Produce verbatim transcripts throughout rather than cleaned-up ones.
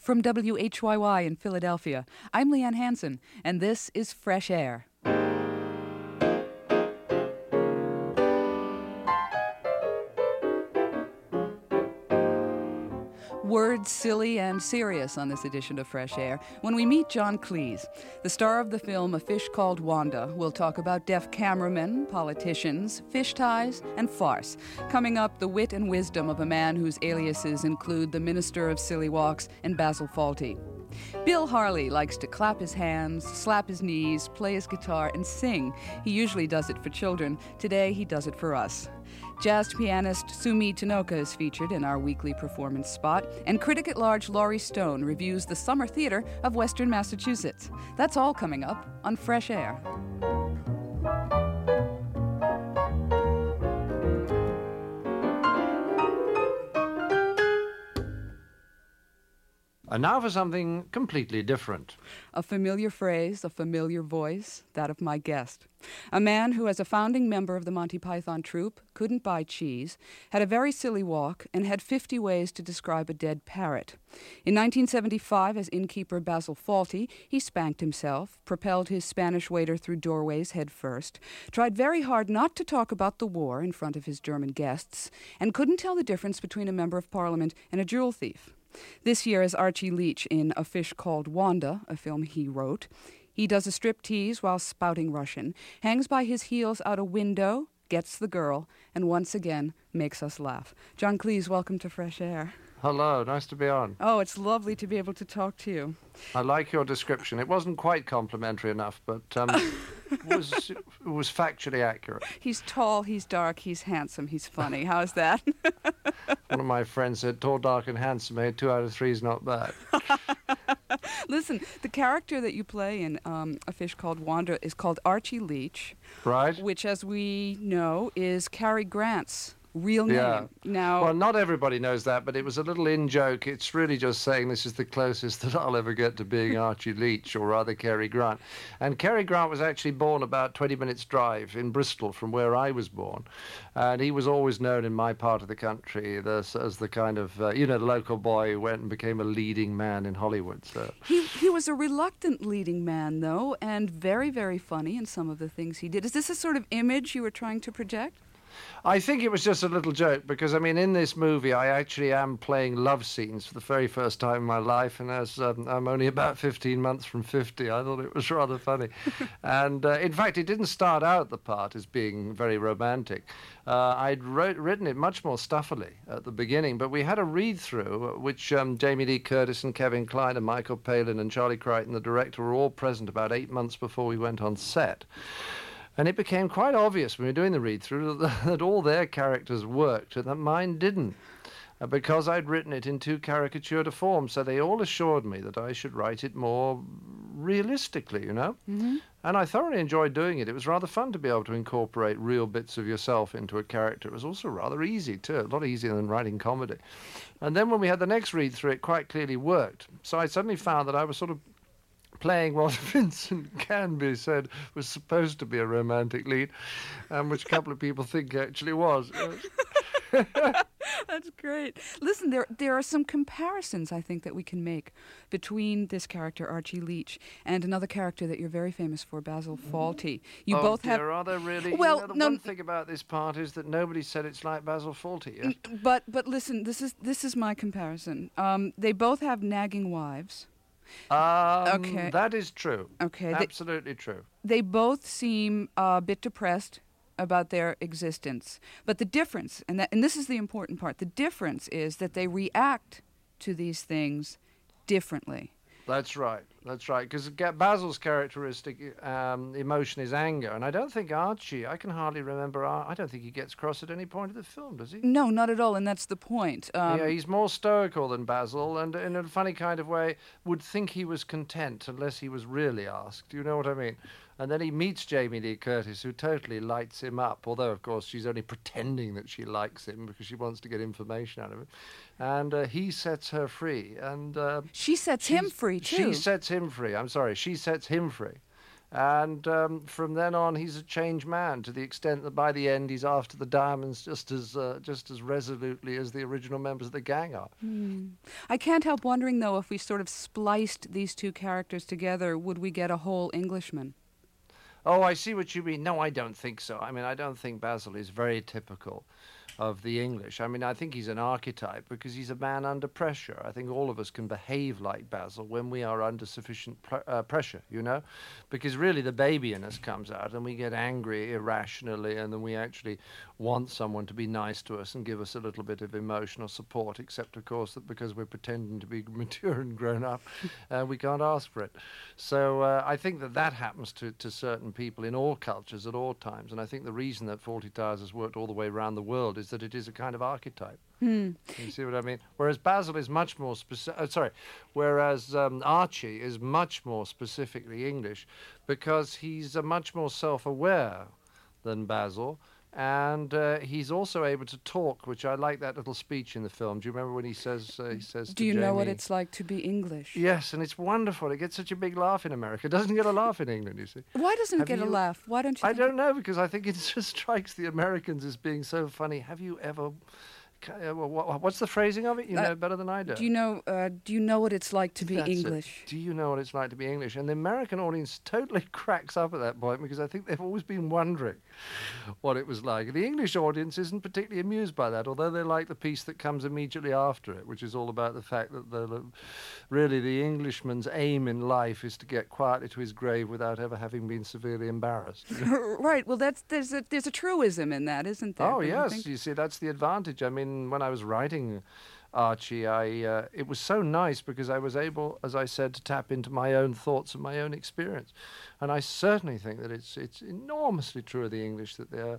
From W H Y Y in Philadelphia, I'm Leanne Hansen, and this is Fresh Air. Words silly and serious on this edition of Fresh Air when we meet John Cleese. The star of the film A Fish Called Wanda will talk about deaf cameramen, politicians, fish ties, and farce. Coming up, the wit and wisdom of a man whose aliases include the Minister of Silly Walks and Basil Fawlty. Bill Harley likes to clap his hands, slap his knees, play his guitar, and sing. He usually does it for children. Today, he does it for us. Jazz pianist Sumi Tanoka is featured in our weekly performance spot, and critic-at-large Laurie Stone reviews the Summer Theater of Western Massachusetts. That's all coming up on Fresh Air. And now for something completely different. A familiar phrase, a familiar voice, that of my guest. A man who, as a founding member of the Monty Python troupe, couldn't buy cheese, had a very silly walk, and had fifty ways to describe a dead parrot. In nineteen seventy-five, as innkeeper Basil Fawlty, he spanked himself, propelled his Spanish waiter through doorways head first, tried very hard not to talk about the war in front of his German guests, and couldn't tell the difference between a member of parliament and a jewel thief. This year as Archie Leach in A Fish Called Wanda, a film he wrote. He does a striptease while spouting Russian, hangs by his heels out a window, gets the girl, and once again makes us laugh. John Cleese, welcome to Fresh Air. Hello, nice to be on. Oh, it's lovely to be able to talk to you. I like your description. It wasn't quite complimentary enough, but um, it, was, it was factually accurate. He's tall, he's dark, he's handsome, he's funny. How's that? One of my friends said, tall, dark, and handsome, eh? Two out of three is not bad. Listen, the character that you play in um, A Fish Called Wanda is called Archie Leach. Right. Which, as we know, is Cary Grant's real name. Yeah. Now, well, not everybody knows that, but it was a little in-joke. It's really just saying this is the closest that I'll ever get to being Archie Leach, or rather Cary Grant. And Cary Grant was actually born about twenty minutes drive in Bristol from where I was born. And he was always known in my part of the country as, as the kind of, uh, you know, local boy who went and became a leading man in Hollywood. So. He, he was a reluctant leading man, though, and very, very funny in some of the things he did. Is this a sort of image you were trying to project? I think it was just a little joke because, I mean, in this movie, I actually am playing love scenes for the very first time in my life, and as um, I'm only about fifteen months from fifty, I thought it was rather funny. and, uh, in fact, it didn't start out the part as being very romantic. Uh, I'd wrote, written it much more stuffily at the beginning, but we had a read-through, which um, Jamie Lee Curtis and Kevin Kline and Michael Palin and Charlie Crichton, the director, were all present about eight months before we went on set. And it became quite obvious when we were doing the read-through that, that all their characters worked and that mine didn't, uh, because I'd written it in too caricatured a form. So they all assured me that I should write it more realistically, you know? Mm-hmm. And I thoroughly enjoyed doing it. It was rather fun to be able to incorporate real bits of yourself into a character. It was also rather easy, too, a lot easier than writing comedy. And then when we had the next read-through, it quite clearly worked. So I suddenly found that I was sort of playing what Vincent Canby said was supposed to be a romantic lead, um, which a couple of people think actually was. That's great. Listen, there there are some comparisons, I think, that we can make between this character, Archie Leach, and another character that you're very famous for, Basil Fawlty. You oh, both dear, have... are there really? Well, you know, the no, one thing about this part is that nobody said it's like Basil Fawlty yet. But, but listen, this is, this is my comparison. Um, they both have nagging wives. Um, okay. That is true. Okay. Absolutely they, true. They both seem a bit depressed about their existence. But the difference, and, that, and this is the important part, the difference is that they react to these things differently. That's right. That's right. Because Basil's characteristic um, emotion is anger, and I don't think Archie. I can hardly remember. I don't think he gets cross at any point of the film, does he? No, not at all, and that's the point. Um, yeah, he's more stoical than Basil, and in a funny kind of way, would think he was content unless he was really asked. You know what I mean? And then he meets Jamie Lee Curtis, who totally lights him up, although, of course, she's only pretending that she likes him because she wants to get information out of him. And uh, he sets her free. And uh, she sets him free, too. She sets him free. I'm sorry. She sets him free. And um, from then on, he's a changed man to the extent that by the end, he's after the diamonds just as uh, just as resolutely as the original members of the gang are. Hmm. I can't help wondering, though, if we sort of spliced these two characters together, would we get a whole Englishman? Oh, I see what you mean. No, I don't think so. I mean, I don't think Basil is very typical of the English. I mean, I think he's an archetype because he's a man under pressure. I think all of us can behave like Basil when we are under sufficient pr- uh, pressure, you know, because really the baby in us comes out and we get angry irrationally, and then we actually want someone to be nice to us and give us a little bit of emotional support, except, of course, that because we're pretending to be mature and grown up, uh, we can't ask for it. So uh, I think that that happens to, to certain people in all cultures at all times, and I think the reason that Fawlty Towers has worked all the way around the world is that it is a kind of archetype. Hmm. You see what I mean? Whereas Basil is much more specific. Uh, sorry, whereas um, Archie is much more specifically English because he's uh, much more self-aware than Basil. And uh, he's also able to talk, which I like that little speech in the film. Do you remember when he says, uh, he says Do to you know what Jamie- it's like to be English? Yes, and it's wonderful. It gets such a big laugh in America. It doesn't get a laugh in England, you see. Why doesn't Have it get a you- laugh? Why don't you I think don't know, because I think it just strikes the Americans as being so funny. Have you ever... Uh, wha- wha- what's the phrasing of it? You Uh, know it better than I do. Do you know? Uh, do you know what it's like to be That's it. English? Do you know what it's like to be English? And the American audience totally cracks up at that point because I think they've always been wondering what it was like. The English audience isn't particularly amused by that, although they like the piece that comes immediately after it, which is all about the fact that the, really the Englishman's aim in life is to get quietly to his grave without ever having been severely embarrassed. Right. Well, that's there's a there's a truism in that, isn't there? Oh, don't you yes. think? You see, that's the advantage. I mean, when I was writing Archie, I uh, it was so nice because I was able, as I said, to tap into my own thoughts and my own experience. And I certainly think that it's it's enormously true of the English that they're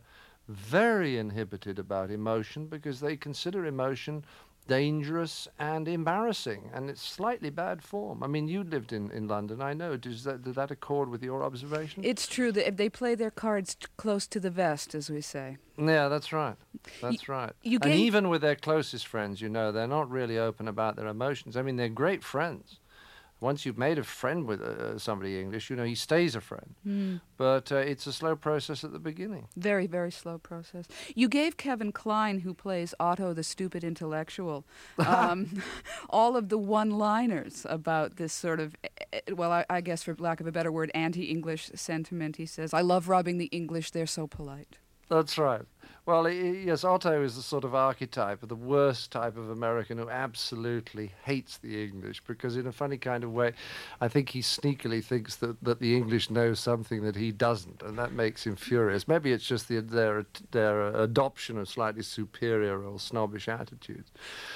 very inhibited about emotion because they consider emotion dangerous and embarrassing, and it's slightly bad form. I mean, you lived in, in London, I know. Does that, did that accord with your observation? It's true that if they play their cards t- close to the vest, as we say. Yeah, that's right. That's right. you and gave- even with their closest friends, you know, they're not really open about their emotions. I mean, they're great friends. Once you've made a friend with uh, somebody English, you know, he stays a friend. Mm. But uh, it's a slow process at the beginning. Very, very slow process. You gave Kevin Kline, who plays Otto the stupid intellectual, um, all of the one-liners about this sort of, eh, eh, well, I, I guess for lack of a better word, anti-English sentiment. He says, "I love robbing the English, they're so polite." That's right. Well, i- i- yes, Otto is the sort of archetype of the worst type of American who absolutely hates the English because in a funny kind of way, I think he sneakily thinks that, that the English know something that he doesn't, and that makes him furious. Maybe it's just the, their, their adoption of slightly superior or snobbish attitudes.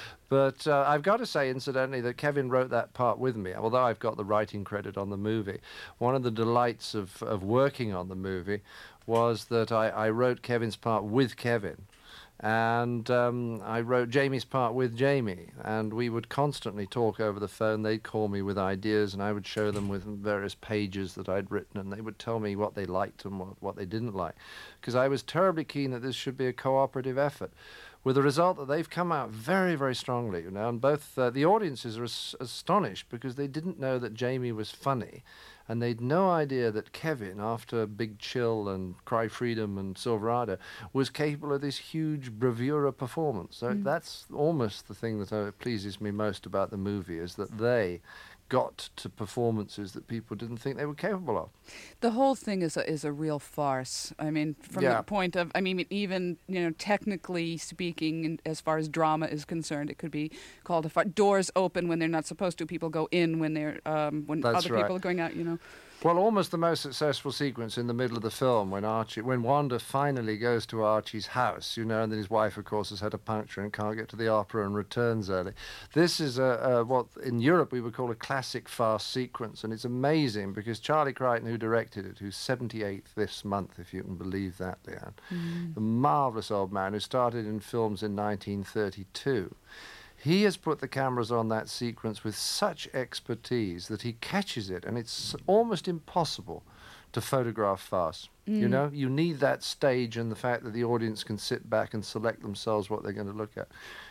But uh, I've got to say, incidentally, that Kevin wrote that part with me, although I've got the writing credit on the movie. One of the delights of, of working on the movie was that I, I wrote Kevin's part with Kevin. And um, I wrote Jamie's part with Jamie, and we would constantly talk over the phone. They'd call me with ideas, and I would show them with various pages that I'd written, and they would tell me what they liked and what, what they didn't like, because I was terribly keen that this should be a cooperative effort, with the result that they've come out very, very strongly, you know, and both uh, the audiences are as- astonished because they didn't know that Jamie was funny, and they'd no idea that Kevin, after Big Chill and Cry Freedom and Silverado, was capable of this huge bravura performance. So Mm. that's almost the thing that uh, pleases me most about the movie, is that they got to performances that people didn't think they were capable of. The whole thing is a, is a real farce. I mean, from Yeah. the point of, I mean, even, you know, technically speaking, and as far as drama is concerned, it could be called a farce. Doors open when they're not supposed to. People go in when they're, um, when That's other right. people are going out, you know. Well, almost the most successful sequence in the middle of the film when Archie, when Wanda finally goes to Archie's house, you know, and then his wife, of course, has had a puncture and can't get to the opera and returns early. This is a, a what in Europe we would call a classic farce sequence, and it's amazing because Charlie Crichton, who directed it, who's seventy-eighth this month, if you can believe that, Leanne, Mm. the marvellous old man who started in films in nineteen thirty-two. He has put the cameras on that sequence with such expertise that he catches it, and it's almost impossible to photograph farce. You Mm. know, you need that stage and the fact that the audience can sit back and select themselves what they're going to look at.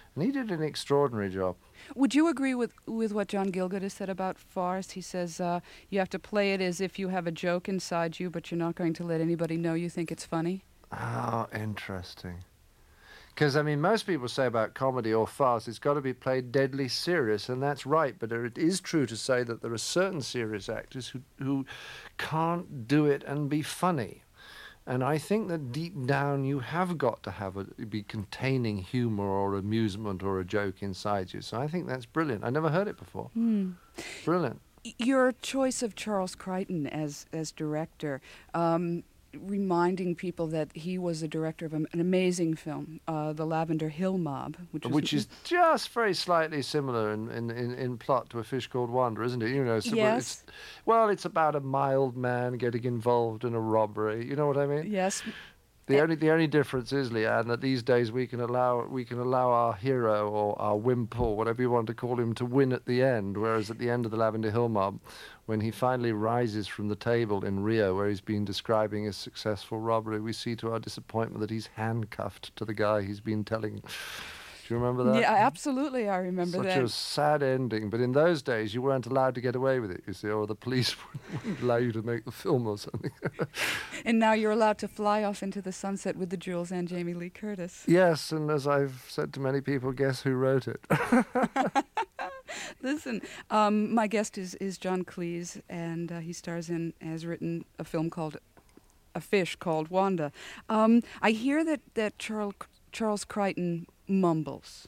And he did an extraordinary job. Would you agree with, with what John Gielgud has said about farce? He says uh, you have to play it as if you have a joke inside you, but you're not going to let anybody know you think it's funny. Oh, interesting. Because, I mean, most people say about comedy or farce, it's got to be played deadly serious, and that's right. But it is true to say that there are certain serious actors who, who can't do it and be funny. And I think that deep down you have got to have a, be containing humor or amusement or a joke inside you. So I think that's brilliant. I never heard it before. Mm. Brilliant. Your choice of Charles Crichton as, as director, um, reminding people that he was the director of an amazing film, uh, The Lavender Hill Mob. Which, was which is just very slightly similar in, in, in, in plot to A Fish Called Wanda, isn't it? You know, so yes. It's, well, it's about a mild man getting involved in a robbery. You know what I mean? Yes. The only the only difference is, Leanne, that these days we can allow we can allow our hero or our wimp or whatever you want to call him to win at the end, whereas at the end of the Lavender Hill Mob, when he finally rises from the table in Rio, where he's been describing a successful robbery, we see to our disappointment that he's handcuffed to the guy he's been telling. Do you remember that? Yeah, absolutely, I remember Such that. Such a sad ending, but in those days you weren't allowed to get away with it, you see, or the police wouldn't allow you to make the film or something. And now you're allowed to fly off into the sunset with the Jules and Jamie Lee Curtis. Yes, and as I've said to many people, guess who wrote it? Listen, um, my guest is, is John Cleese, and uh, he stars in, has written a film called, A Fish Called Wanda. Um, I hear that, that Charles, Charles Crichton mumbles.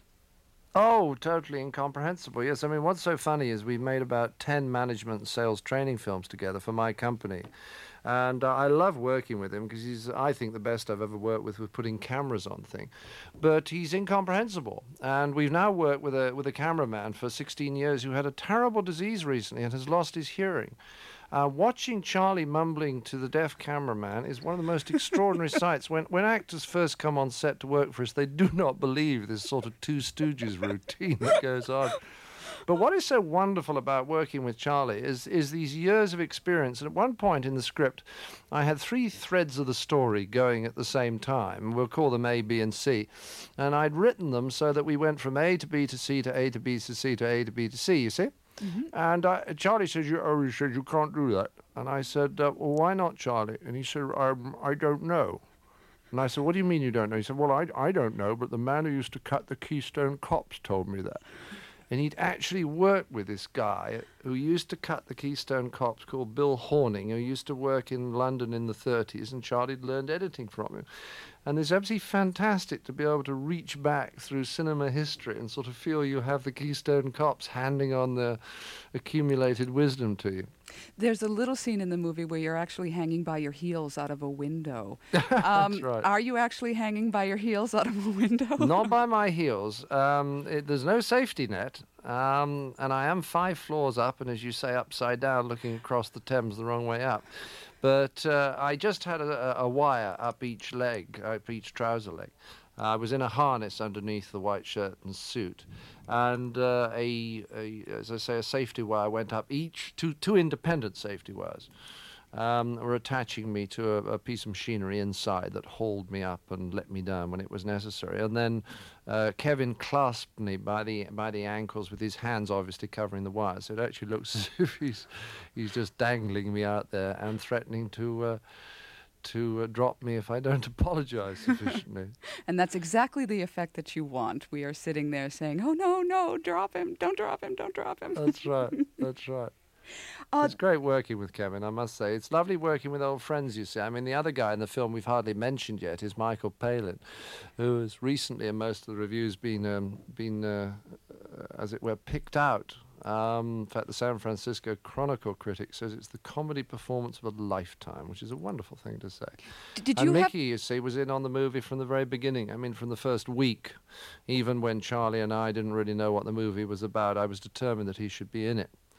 Oh, totally incomprehensible. Yes, I mean, what's so funny is we've made about ten management and sales training films together for my company. And uh, I love working with him because he's, I think, the best I've ever worked with with putting cameras on things. But he's incomprehensible. And we've now worked with a with a cameraman for sixteen years who had a terrible disease recently and has lost his hearing. Uh, watching Charlie mumbling to the deaf cameraman is one of the most extraordinary sights. When when actors first come on set to work for us, they do not believe this sort of Two Stooges routine that goes on. But what is so wonderful about working with Charlie is is these years of experience. And at one point in the script, I had three threads of the story going at the same time. We'll call them A, B, and C. And I'd written them so that we went from A to B to C to A to B to C to A to B to C, you see? Mm-hmm. And uh, Charlie says, you, oh, he said, you can't do that. And I said, uh, well, why not, Charlie? And he said, um, I don't know. And I said, what do you mean you don't know? He said, well, I, I don't know, but the man who used to cut the Keystone Cops told me that. And he'd actually worked with this guy who used to cut the Keystone Cops called Bill Horning, who used to work in London in the thirties, and Charlie'd learned editing from him. And it's absolutely fantastic to be able to reach back through cinema history and sort of feel you have the Keystone Cops handing on their accumulated wisdom to you. There's a little scene in the movie where you're actually hanging by your heels out of a window. Um, That's right. Are you actually hanging by your heels out of a window? Not by my heels. Um, it, there's no safety net. Um, and I am five floors up, and as you say, upside down, looking across the Thames the wrong way up. But uh, I just had a, a wire up each leg, up each trouser leg. Uh, I was in a harness underneath the white shirt and suit, and uh, a, a, as I say, a safety wire went up each, two, two independent safety wires. Um, were attaching me to a, a piece of machinery inside that hauled me up and let me down when it was necessary. And then uh, Kevin clasped me by the by the ankles with his hands obviously covering the wire. So it actually looks as if he's he's just dangling me out there and threatening to uh, to uh, drop me if I don't apologize sufficiently. And that's exactly the effect that you want. We are sitting there saying, "Oh no, no, drop him! Don't drop him! Don't drop him!" That's right. That's right. Uh, it's great working with Kevin, I must say. It's lovely working with old friends, you see. I mean, the other guy in the film we've hardly mentioned yet is Michael Palin, who has recently, in most of the reviews, been, um, been uh, as it were, picked out. Um, in fact, the San Francisco Chronicle critic says it's the comedy performance of a lifetime, which is a wonderful thing to say. Did and you Mickey, have... you see, was in on the movie from the very beginning. I mean, from the first week, even when Charlie and I didn't really know what the movie was about, I was determined that he should be in it.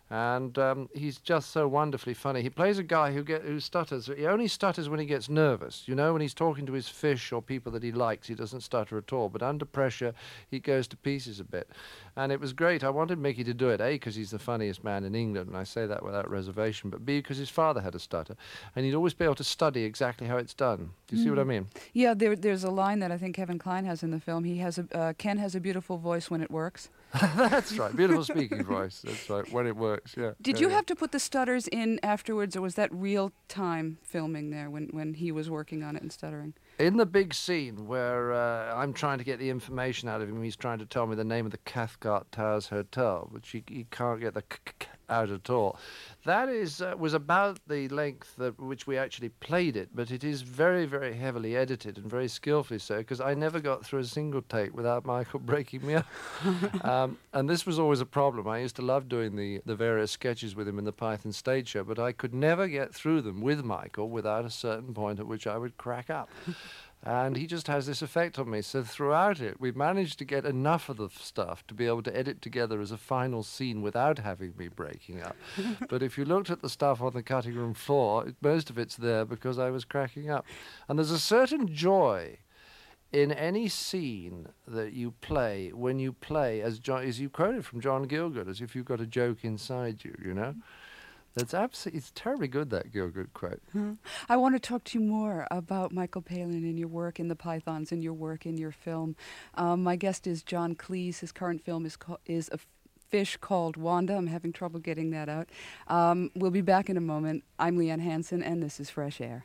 And um, he's just so wonderfully funny. He plays a guy who get who stutters. He only stutters when he gets nervous. You know, when he's talking to his fish or people that he likes, he doesn't stutter at all. But under pressure, he goes to pieces a bit. And it was great. I wanted Mickey to do it, A, because he's the funniest man in England, and I say that without reservation, but B, because his father had a stutter. And he'd always be able to study exactly how it's done. Do you mm. see what I mean? Yeah, there, there's a line that I think Kevin Kline has in the film. He has a, uh, Ken has a beautiful voice when it works. That's right. Beautiful speaking voice. That's right. When it works, yeah. Did yeah, you yeah. have to put the stutters in afterwards, or was that real-time filming there when, when he was working on it and stuttering? In the big scene where uh, I'm trying to get the information out of him, he's trying to tell me the name of the Cathcart Towers Hotel, which he, he can't get the k- k- out at all. That is uh, was about the length at which we actually played it, but it is very, very heavily edited and very skillfully so, because I never got through a single take without Michael breaking me up. um, and this was always a problem. I used to love doing the, the various sketches with him in the Python stage show, but I could never get through them with Michael without a certain point at which I would crack up. And he just has this effect on me. So throughout it, we managed to get enough of the stuff to be able to edit together as a final scene without having me breaking up. But if you looked at the stuff on the cutting room floor, it, most of it's there because I was cracking up. And there's a certain joy in any scene that you play when you play, as John, as you quoted from John Gielgud, as if you've got a joke inside you, you know? That's absolutely, it's terribly good, that Gielgud quote. Hmm. I want to talk to you more about Michael Palin and your work in the Pythons and your work in your film. Um, my guest is John Cleese. His current film is co- is a f- fish called Wanda. I'm having trouble getting that out. Um, we'll be back in a moment. I'm Leanne Hansen, and this is Fresh Air.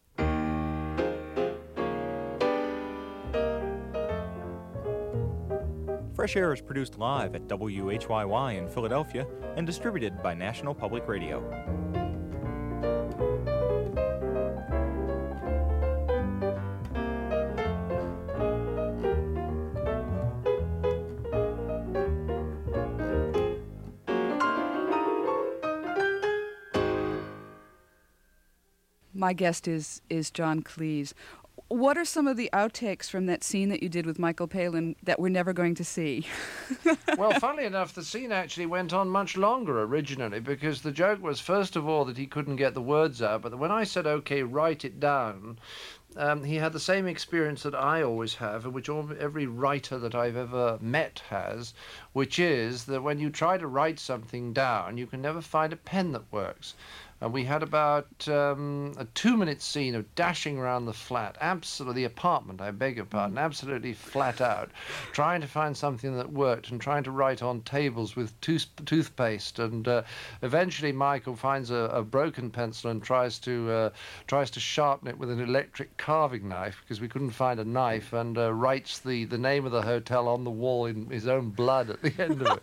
Fresh Air is produced live at W H Y Y in Philadelphia and distributed by National Public Radio. My guest is is John Cleese. What are some of the outtakes from that scene that you did with Michael Palin that we're never going to see? Well, funnily enough, the scene actually went on much longer originally, because the joke was, first of all, that he couldn't get the words out. But when I said, OK, write it down, um, he had the same experience that I always have, and which all, every writer that I've ever met has, which is that when you try to write something down, you can never find a pen that works. And we had about um, a two-minute scene of dashing around the flat, absolutely, the apartment, I beg your pardon, absolutely flat out, trying to find something that worked and trying to write on tables with tooth- toothpaste. And uh, eventually Michael finds a, a broken pencil and tries to uh, tries to sharpen it with an electric carving knife, because we couldn't find a knife, and uh, writes the, the name of the hotel on the wall in his own blood at the end of it.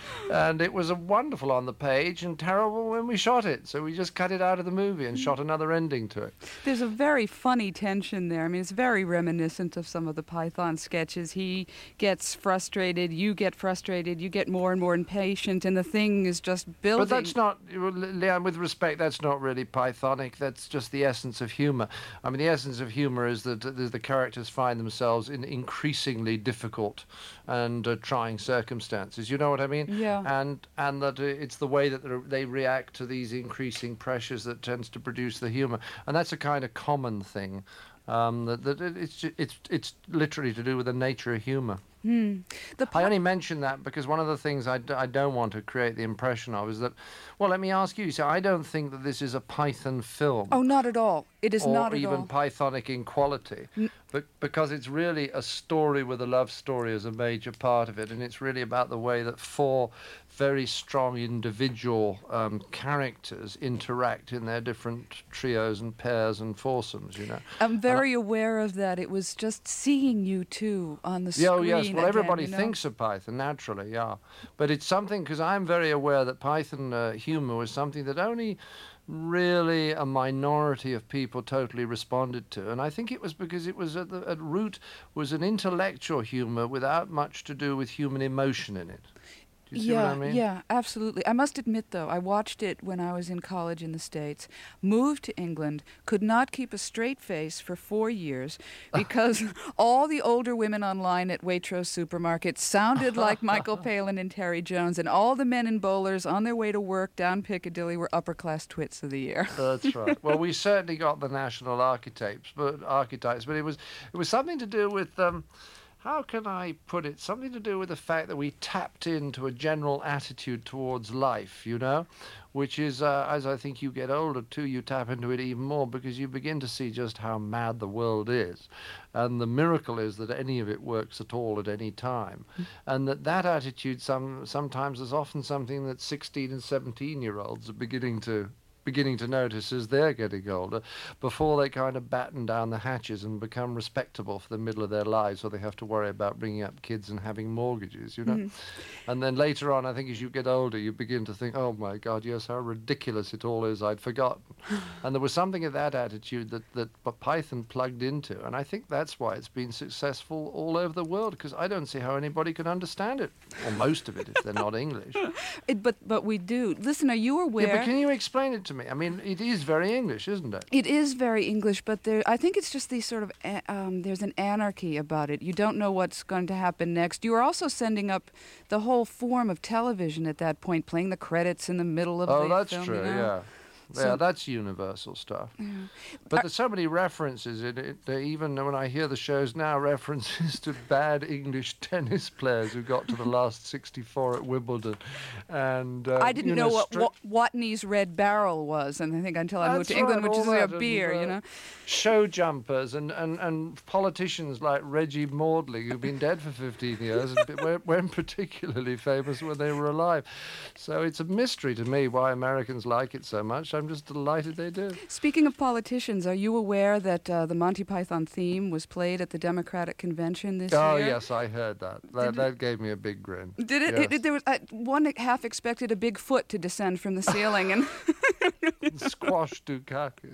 And it was a wonderful on the page and terrible when we shot it. So we just cut it out of the movie and shot another ending to it. There's a very funny tension there. I mean, it's very reminiscent of some of the Python sketches. He gets frustrated, you get frustrated, you get more and more impatient, and the thing is just building. But that's not, Leanne, with respect, that's not really Pythonic. That's just the essence of humor. I mean, the essence of humor is that the characters find themselves in increasingly difficult and uh, trying circumstances. You know what I mean? Yeah. And and that it's the way that they react to these increasing pressures that tends to produce the humor, and that's a kind of common thing. Um, that, that it's it's it's literally to do with the nature of humor. Hmm. The I only mention that because one of the things I, d- I don't want to create the impression of is that, well, let me ask you, so I don't think that this is a Python film. Oh, not at all. It is or not at even all. Pythonic in quality, N- but because it's really a story with a love story as a major part of it, and it's really about the way that four very strong individual um, characters interact in their different trios and pairs and foursomes, you know. I'm very I, aware of that. It was just seeing you two on the yeah, screen. Oh, yes. Well, again, everybody you know? thinks of Python, naturally, yeah. But it's something, because I'm very aware that Python uh, humor was something that only really a minority of people totally responded to, and I think it was because it was at the at root was an intellectual humor without much to do with human emotion in it. Do you see yeah, what I mean? Yeah, absolutely. I must admit, though, I watched it when I was in college in the States, moved to England, could not keep a straight face for four years because all the older women online at Waitrose supermarkets sounded like Michael Palin and Terry Jones, and all the men in bowlers on their way to work down Piccadilly were upper-class twits of the year. That's right. Well, we certainly got the national archetypes, but archetypes, but it was it was something to do with um, how can I put it? Something to do with the fact that we tapped into a general attitude towards life, you know, which is, uh, as I think you get older too, you tap into it even more because you begin to see just how mad the world is. And the miracle is that any of it works at all at any time. Mm. And that that attitude some sometimes is often something that sixteen and seventeen year olds are beginning to beginning to notice as they're getting older, before they kind of batten down the hatches and become respectable for the middle of their lives, or they have to worry about bringing up kids and having mortgages, you know. Mm-hmm. And then later on, I think as you get older, you begin to think, oh my God, yes, how ridiculous it all is, I'd forgotten. And there was something of that attitude that, that Python plugged into, and I think that's why it's been successful all over the world, because I don't see how anybody can understand it, or most of it, if they're not English. It, but, but we do. Listen, are you aware... Yeah, but can you explain it to me? I mean, it is very English, isn't it? It is very English, but there, I think it's just these sort of, um, there's an anarchy about it. You don't know what's going to happen next. You are also sending up the whole form of television at that point, playing the credits in the middle of oh, the that's film. true, you know? yeah. So, yeah, that's universal stuff. Yeah. But Are, there's so many references in it. They, even when I hear the shows now, references to bad English tennis players who got to the last sixty-four at Wimbledon. And uh, I didn't you know, know what, stri- what Watney's Red Barrel was, and I think until I moved That's to England, right, which is all a that beer, and, uh, you know. Show jumpers and, and, and politicians like Reggie Maudling, who've been dead for fifteen years and weren't, weren't particularly famous when they were alive. So it's a mystery to me why Americans like it so much. I'm just delighted they do. Speaking of politicians, are you aware that uh, the Monty Python theme was played at the Democratic Convention this oh, year? Oh, yes, I heard that. That, that gave me a big grin. Did it? Yes. it, it there was uh, one half expected a big foot to descend from the ceiling and squash Dukakis.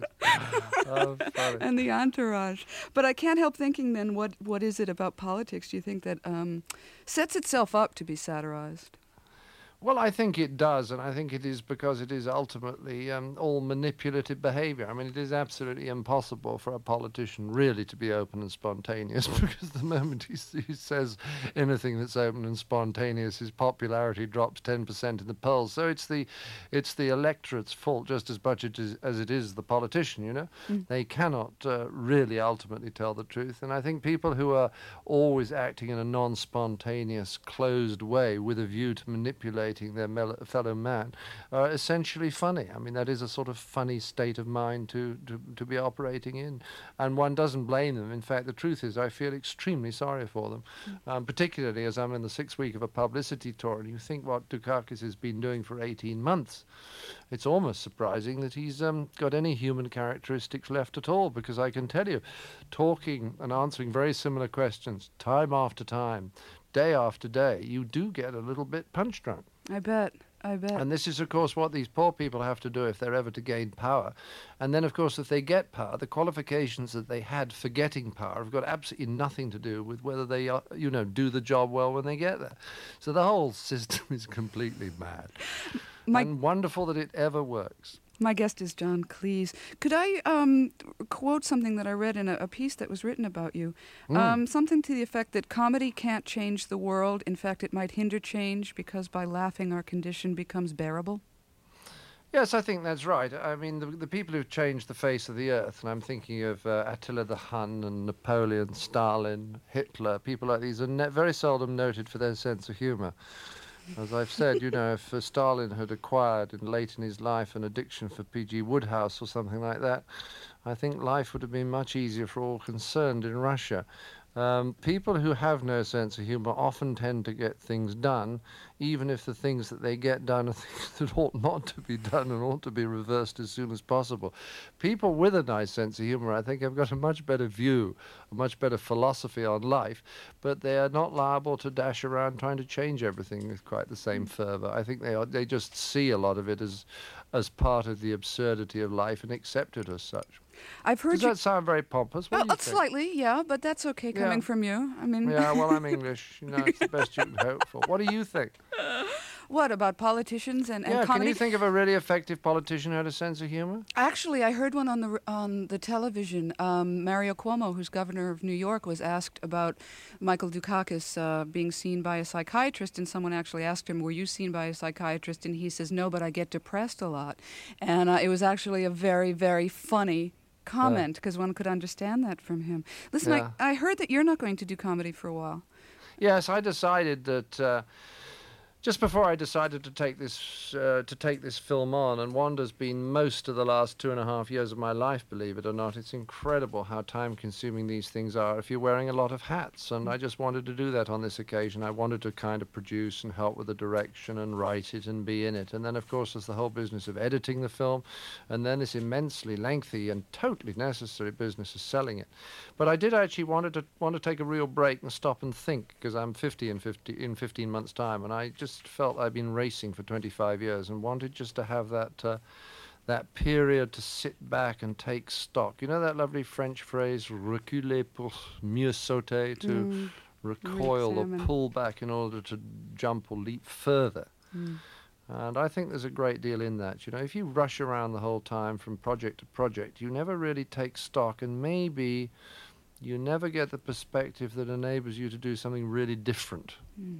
Oh, funny. And the entourage. But I can't help thinking then, what what is it about politics, do you think, that um, sets itself up to be satirized? Well, I think it does, and I think it is because it is ultimately um, all manipulative behavior. I mean, it is absolutely impossible for a politician really to be open and spontaneous, because the moment he, he says anything that's open and spontaneous, his popularity drops ten percent in the polls. So it's the it's the electorate's fault just as much it is, as it is the politician, you know. Mm. They cannot uh, really ultimately tell the truth, and I think people who are always acting in a non-spontaneous, closed way with a view to manipulate their fellow man are essentially funny. I mean, that is a sort of funny state of mind to, to, to be operating in, and one doesn't blame them. In fact, the truth is I feel extremely sorry for them, mm. um, particularly as I'm in the sixth week of a publicity tour, and you think what Dukakis has been doing for eighteen months. It's almost surprising that he's um, got any human characteristics left at all, because I can tell you, talking and answering very similar questions time after time, day after day, you do get a little bit punch drunk. I bet. I bet. And this is, of course, what these poor people have to do if they're ever to gain power. And then, of course, if they get power, the qualifications that they had for getting power have got absolutely nothing to do with whether they, uh, you know, do the job well when they get there. So the whole system is completely mad. My, and wonderful that it ever works. My guest is John Cleese. Could I um, quote something that I read in a, a piece that was written about you? Mm. Um, something to the effect that comedy can't change the world. In fact, it might hinder change because by laughing our condition becomes bearable. Yes, I think that's right. I mean, the, the people who've changed the face of the earth, and I'm thinking of uh, Attila the Hun and Napoleon, Stalin, Hitler, people like these are ne- very seldom noted for their sense of humour. As I've said, you know, if uh, Stalin had acquired in late in his life an addiction for P G Wodehouse or something like that, I think life would have been much easier for all concerned in Russia. Um, people who have no sense of humour often tend to get things done, even if the things that they get done are things that ought not to be done and ought to be reversed as soon as possible. People with a nice sense of humour, I think, have got a much better view, a much better philosophy on life, but they are not liable to dash around trying to change everything with quite the same fervour. I think they are, they just see a lot of it as as part of the absurdity of life and accept it as such. I've heard Does you... that sound very pompous? What Well, do you uh, think? slightly, yeah, but that's okay coming Yeah. from you. I mean, Yeah, well, I'm English. You know, it's the best you can hope for. What do you think? what about politicians and, and Yeah, comedy? can you think of a really effective politician who had a sense of humor? Actually, I heard one on the r- on the television. Um, Mario Cuomo, who's governor of New York, was asked about Michael Dukakis uh, being seen by a psychiatrist, and someone actually asked him, "Were you seen by a psychiatrist?" And he says, "No, but I get depressed a lot." And uh, it was actually a very, very funny comment because one could understand that from him. Listen, Yeah. I, I heard that you're not going to do comedy for a while. Yes, I decided that uh, just before I decided to take this uh, to take this film on, and Wanda's been most of the last two and a half years of my life, believe it or not. It's incredible how time-consuming these things are if you're wearing a lot of hats, and I just wanted to do that on this occasion. I wanted to kind of produce and help with the direction and write it and be in it. And then, of course, there's the whole business of editing the film, and then this immensely lengthy and totally necessary business of selling it. But I did actually wanted to want to take a real break and stop and think, because I'm fifty in fifty in fifteen months' time, and I just felt I'd been racing for twenty-five years and wanted just to have that uh, that period to sit back and take stock. You know that lovely French phrase, reculer pour mieux sauter, to Mm. recoil or Re-examine. pull back in order to jump or leap further. Mm. And I think there's a great deal in that. You know, if you rush around the whole time from project to project, you never really take stock, and maybe you never get the perspective that enables you to do something really different.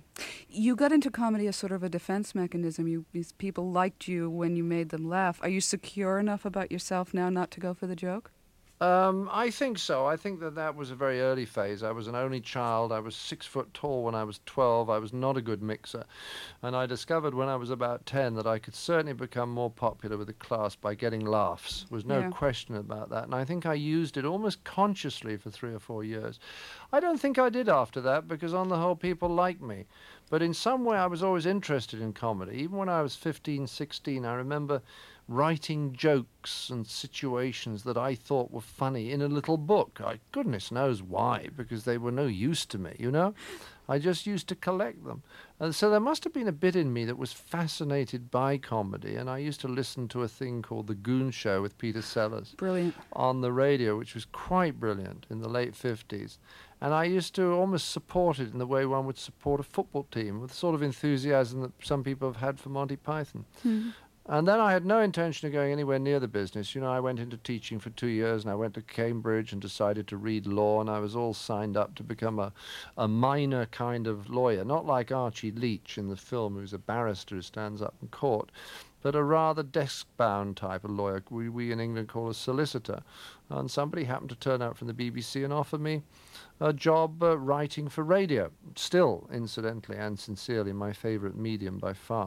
You got into comedy as sort of a defense mechanism. You, these people liked you when you made them laugh. Are you secure enough about yourself now not to go for the joke? Um, I think so. I think that that was a very early phase. I was an only child. I was six foot tall when I was twelve. I was not a good mixer. And I discovered when I was about ten that I could certainly become more popular with the class by getting laughs. There was no Yeah. question about that. And I think I used it almost consciously for three or four years. I don't think I did after that, because on the whole people liked me. But in some way I was always interested in comedy. Even when I was fifteen, sixteen, I remember writing jokes and situations that I thought were funny in a little book. I, goodness knows why, because they were no use to me, you know? I just used to collect them. And so there must have been a bit in me that was fascinated by comedy, and I used to listen to a thing called The Goon Show with Peter Sellers Brilliant. on the radio, which was quite brilliant in the late fifties. And I used to almost support it in the way one would support a football team, with the sort of enthusiasm that some people have had for Monty Python. And then I had no intention of going anywhere near the business. You know, I went into teaching for two years, and I went to Cambridge and decided to read law, and I was all signed up to become a, a minor kind of lawyer, not like Archie Leach in the film, who's a barrister who stands up in court, but a rather desk-bound type of lawyer we, we in England call a solicitor. And somebody happened to turn up from the B B C and offer me a job uh, writing for radio, still, incidentally and sincerely, my favourite medium by far.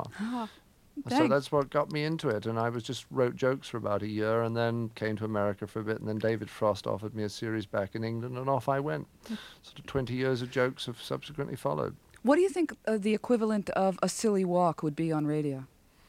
So Thanks. that's what got me into it, and I was just wrote jokes for about a year, and then came to America for a bit, and then David Frost offered me a series back in England, and off I went. Sort of twenty years of jokes have subsequently followed. What do you think uh, the equivalent of a silly walk would be on radio?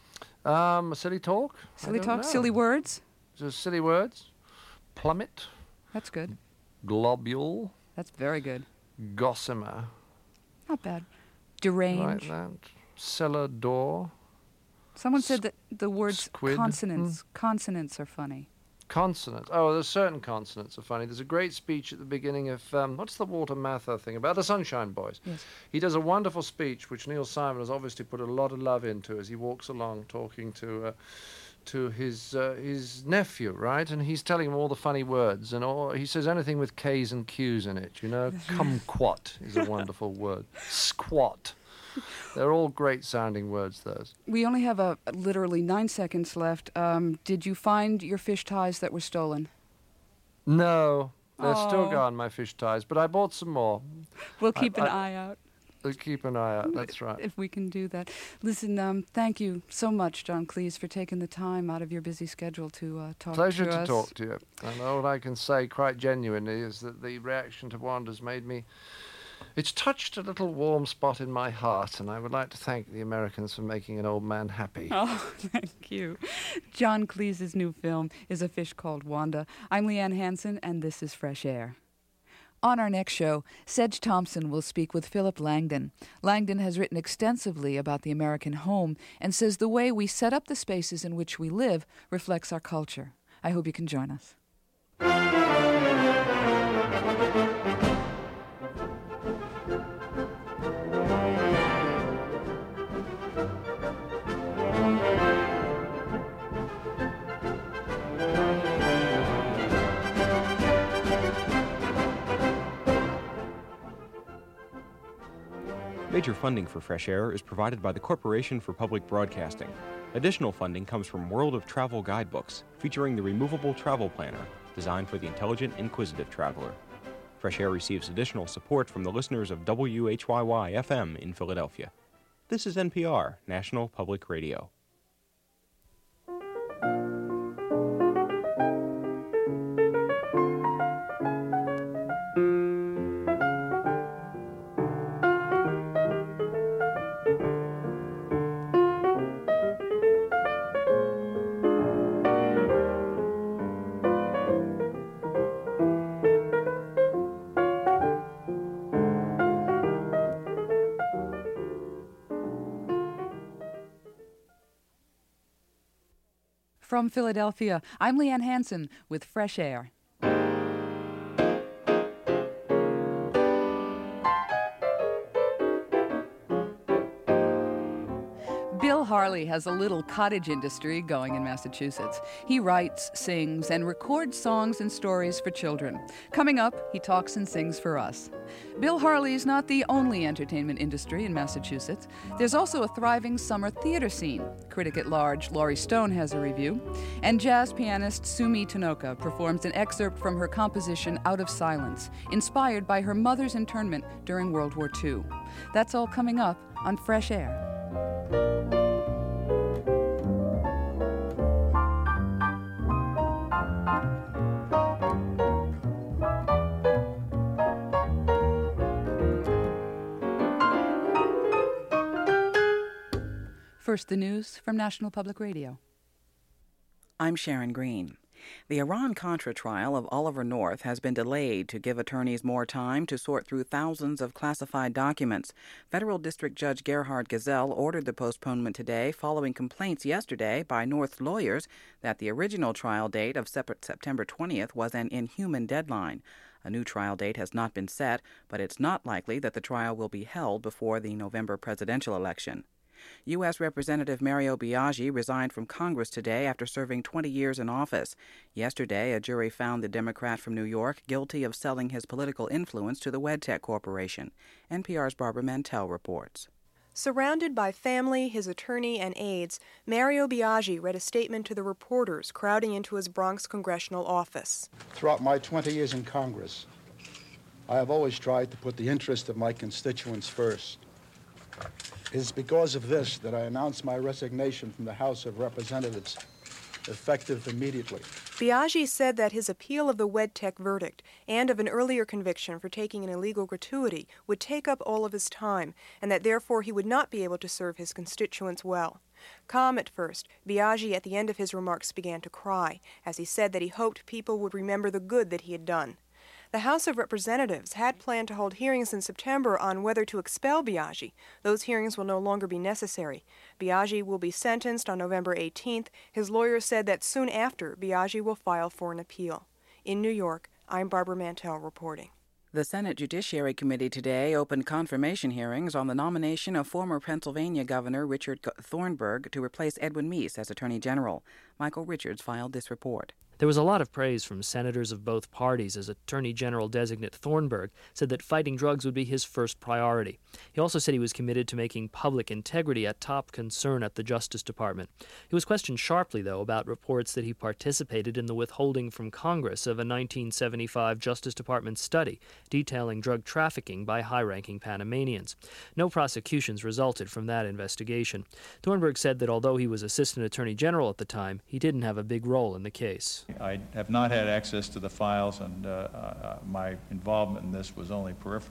Um, silly talk? I Silly don't talk? know. Silly words? Just silly words. Plummet, That's good. globule, That's very good. gossamer, Not bad. like Deranged. that. Cellar door. Someone said that the words Squid. consonants consonants are funny. Consonants. Oh, there's certain consonants are funny. There's a great speech at the beginning of, um, what's the Walter Matthau thing about? The Sunshine Boys. Yes. He does a wonderful speech, which Neil Simon has obviously put a lot of love into as he walks along talking to uh, to his uh, his nephew, right? And he's telling him all the funny words, and all, he says anything with K's and Q's in it, you know? Kumquat is a wonderful word. Squat. They're all great sounding words, those. We only have a literally nine seconds left. Um, did you find your fish ties that were stolen? No, they're still Aw. gone, my fish ties, but I bought some more. We'll I- keep an I- eye out Uh, Keep an eye out, that's right. if we can do that. Listen, um, thank you so much, John Cleese, for taking the time out of your busy schedule to uh, talk Pleasure to to us. talk to you. And all I can say quite genuinely is that the reaction to Wanda's made me... It's touched a little warm spot in my heart, and I would like to thank the Americans for making an old man happy. Oh, thank you. John Cleese's new film is A Fish Called Wanda. I'm Leanne Hansen, and this is Fresh Air. On our next show, Sedge Thompson will speak with Philip Langdon. Langdon has written extensively about the American home and says the way we set up the spaces in which we live reflects our culture. I hope you can join us. Major funding for Fresh Air is provided by the Corporation for Public Broadcasting. Additional funding comes from World of Travel guidebooks, featuring the removable travel planner, designed for the intelligent, inquisitive traveler. Fresh Air receives additional support from the listeners of W H Y Y F M in Philadelphia. This is N P R, National Public Radio. From Philadelphia, I'm Leanne Hansen with Fresh Air. Bill Harley has a little cottage industry going in Massachusetts. He writes, sings, and records songs and stories for children. Coming up, he talks and sings for us. Bill Harley is not the only entertainment industry in Massachusetts. There's also a thriving summer theater scene. Critic at large Laurie Stone has a review. And jazz pianist Sumi Tanoka performs an excerpt from her composition Out of Silence, inspired by her mother's internment during World War Two. That's all coming up on Fresh Air. First, the news from National Public Radio. I'm Sharon Green. The Iran-Contra trial of Oliver North has been delayed to give attorneys more time to sort through thousands of classified documents. Federal District Judge Gerhard Gesell ordered the postponement today following complaints yesterday by North's lawyers that the original trial date of September twentieth was an inhuman deadline. A new trial date has not been set, but it's not likely that the trial will be held before the November presidential election. U S Representative Mario Biaggi resigned from Congress today after serving twenty years in office. Yesterday, a jury found the Democrat from New York guilty of selling his political influence to the WedTech Corporation. N P R's Barbara Mantell reports. Surrounded by family, his attorney, and aides, Mario Biaggi read a statement to the reporters crowding into his Bronx congressional office. Throughout my twenty years in Congress, I have always tried to put the interest of my constituents first. It is because of this that I announce my resignation from the House of Representatives, effective immediately. Biaggi said that his appeal of the WedTech verdict and of an earlier conviction for taking an illegal gratuity would take up all of his time, and that therefore he would not be able to serve his constituents well. Calm at first, Biaggi at the end of his remarks began to cry, as he said that he hoped people would remember the good that he had done. The House of Representatives had planned to hold hearings in September on whether to expel Biaggi. Those hearings will no longer be necessary. Biaggi will be sentenced on November eighteenth. His lawyer said that soon after, Biaggi will file for an appeal. In New York, I'm Barbara Mantell reporting. The Senate Judiciary Committee today opened confirmation hearings on the nomination of former Pennsylvania Governor Richard Thornburg to replace Edwin Meese as Attorney General. Michael Richards filed this report. There was a lot of praise from senators of both parties as Attorney General-designate Thornburg said that fighting drugs would be his first priority. He also said he was committed to making public integrity a top concern at the Justice Department. He was questioned sharply, though, about reports that he participated in the withholding from Congress of a nineteen seventy-five Justice Department study detailing drug trafficking by high-ranking Panamanians. No prosecutions resulted from that investigation. Thornburg said that although he was Assistant Attorney General at the time, he didn't have a big role in the case. I have not had access to the files, and uh, uh, my involvement in this was only peripheral.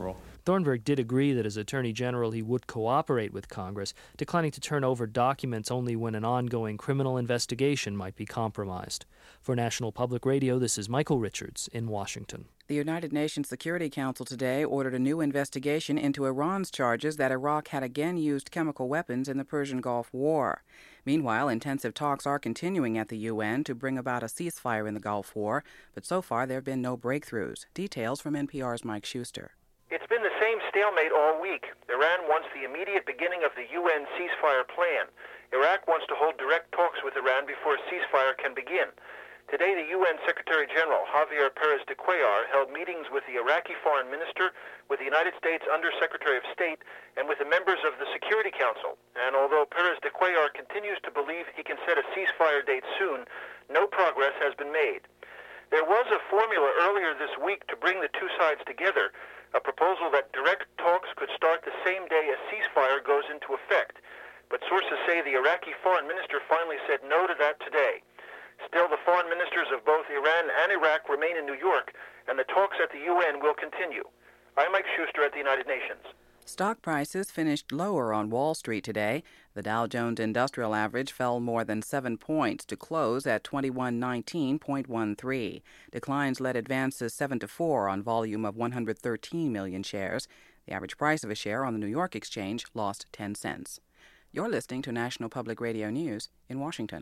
Thornburg did agree that as Attorney General he would cooperate with Congress, declining to turn over documents only when an ongoing criminal investigation might be compromised. For National Public Radio, this is Michael Richards in Washington. The United Nations Security Council today ordered a new investigation into Iran's charges that Iraq had again used chemical weapons in the Persian Gulf War. Meanwhile, intensive talks are continuing at the U N to bring about a ceasefire in the Gulf War, but so far there have been no breakthroughs. Details from N P R's Mike Schuster. It's been the same stalemate all week. Iran wants the immediate beginning of the U N ceasefire plan. Iraq wants to hold direct talks with Iran before a ceasefire can begin. Today, the U N Secretary General, Javier Perez de Cuellar, held meetings with the Iraqi Foreign Minister, with the United States Under-Secretary of State, and with the members of the Security Council. And although Perez de Cuellar continues to believe he can set a ceasefire date soon, no progress has been made. There was a formula earlier this week to bring the two sides together, a proposal that direct talks could start the same day a ceasefire goes into effect. But sources say the Iraqi Foreign Minister finally said no to that today. Still, the foreign ministers of both Iran and Iraq remain in New York, and the talks at the U N will continue. I'm Mike Schuster at the United Nations. Stock prices finished lower on Wall Street today. The Dow Jones Industrial Average fell more than seven points to close at twenty-one nineteen point one three. Declines led advances seven to four on volume of one hundred thirteen million shares. The average price of a share on the New York Exchange lost ten cents. You're listening to National Public Radio News in Washington.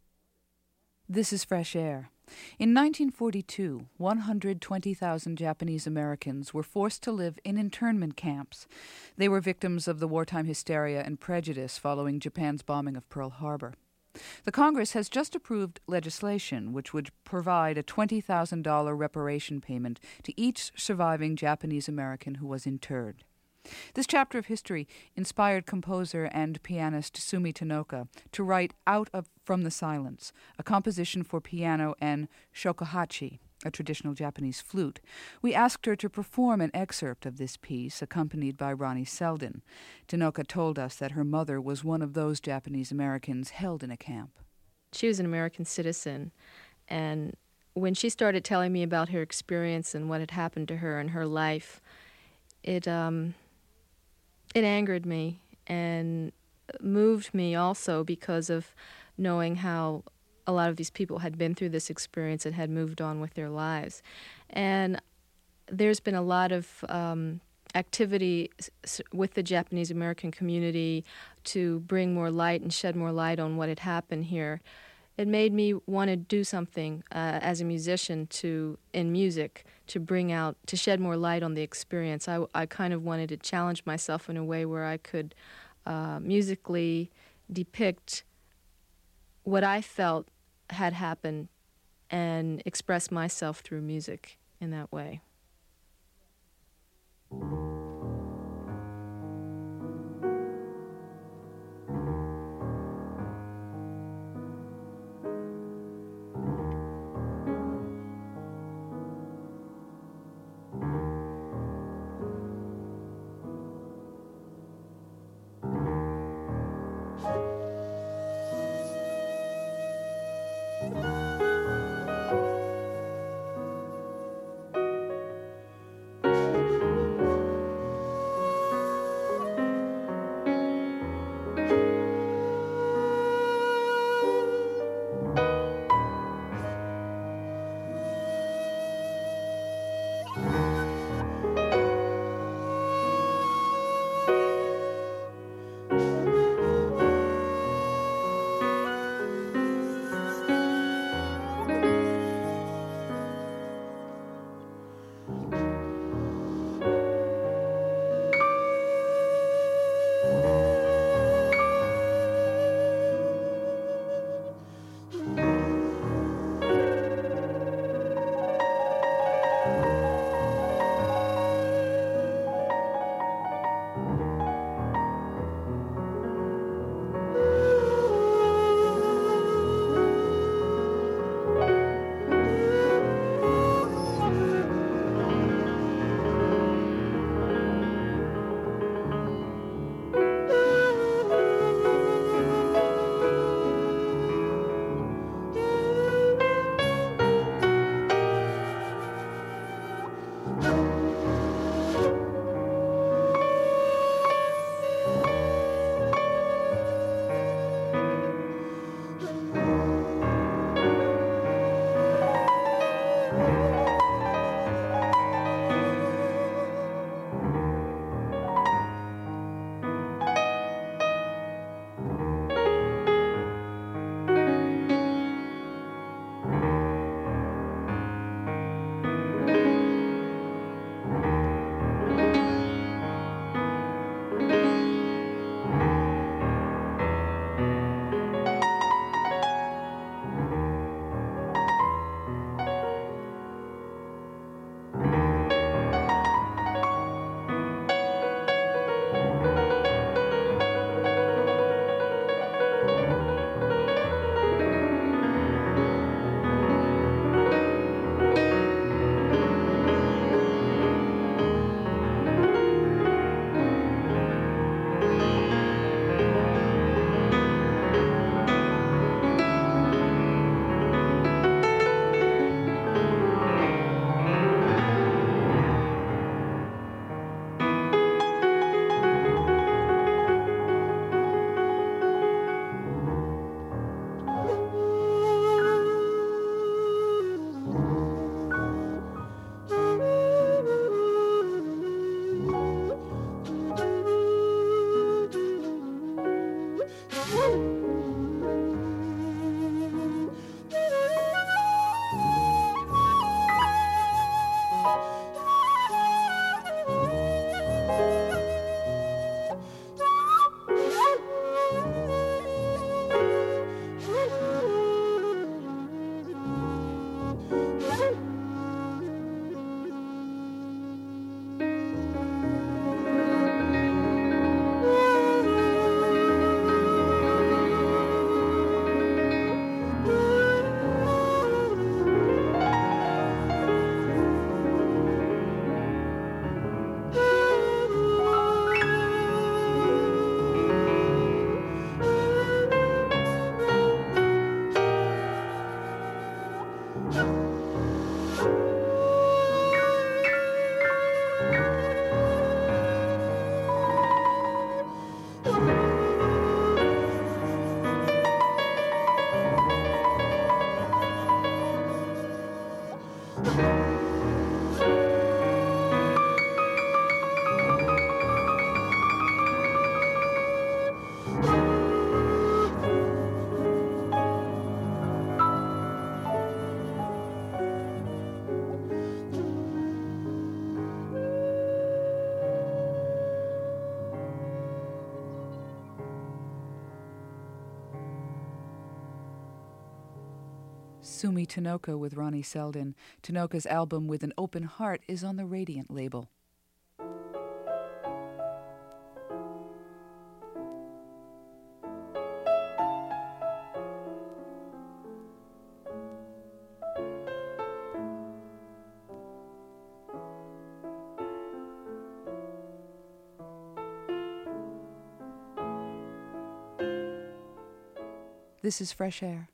This is Fresh Air. In nineteen forty-two, one hundred twenty thousand Japanese Americans were forced to live in internment camps. They were victims of the wartime hysteria and prejudice following Japan's bombing of Pearl Harbor. The Congress has just approved legislation which would provide a twenty thousand dollars reparation payment to each surviving Japanese American who was interred. This chapter of history inspired composer and pianist Sumi Tanoka to write Out of From the Silence, a composition for piano and shakuhachi, a traditional Japanese flute. We asked her to perform an excerpt of this piece, accompanied by Ronnie Selden. Tanoka told us that her mother was one of those Japanese Americans held in a camp. She was an American citizen, and when she started telling me about her experience and what had happened to her in her life, it um. It angered me and moved me also because of knowing how a lot of these people had been through this experience and had moved on with their lives. And there's been a lot of um, activity with the Japanese American community to bring more light and shed more light on what had happened here. It made me want to do something uh, as a musician to in music to bring out, to shed more light on the experience. I, I kind of wanted to challenge myself in a way where I could uh, musically depict what I felt had happened and express myself through music in that way. Sumi Tanoka with Ronnie Selden. Tanoka's album With an Open Heart is on the Radiant label. This is Fresh Air.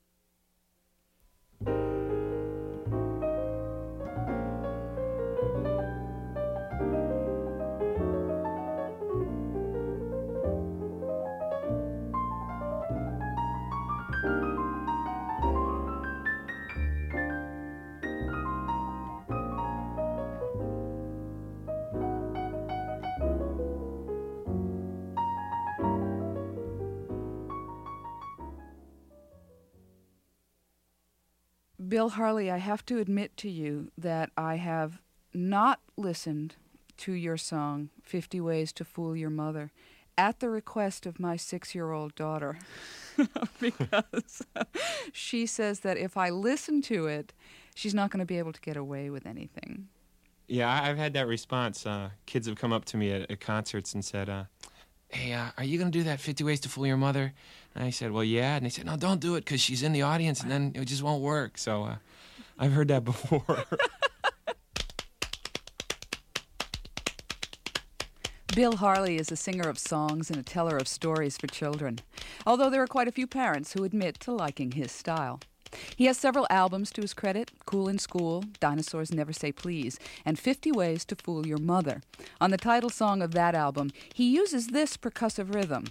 Bill Harley, I have to admit to you that I have not listened to your song, fifty Ways to Fool Your Mother, at the request of my six-year-old daughter, because she says that if I listen to it, she's not going to be able to get away with anything. Yeah, I've had that response. Uh, kids have come up to me at, at concerts and said, uh, hey, uh, are you going to do that fifty Ways to Fool Your Mother? And I said, well, yeah. And they said, no, don't do it because she's in the audience and then it just won't work. So uh, I've heard that before. Bill Harley is a singer of songs and a teller of stories for children, although there are quite a few parents who admit to liking his style. He has several albums to his credit: Cool in School, Dinosaurs Never Say Please, and fifty Ways to Fool Your Mother. On the title song of that album, he uses this percussive rhythm.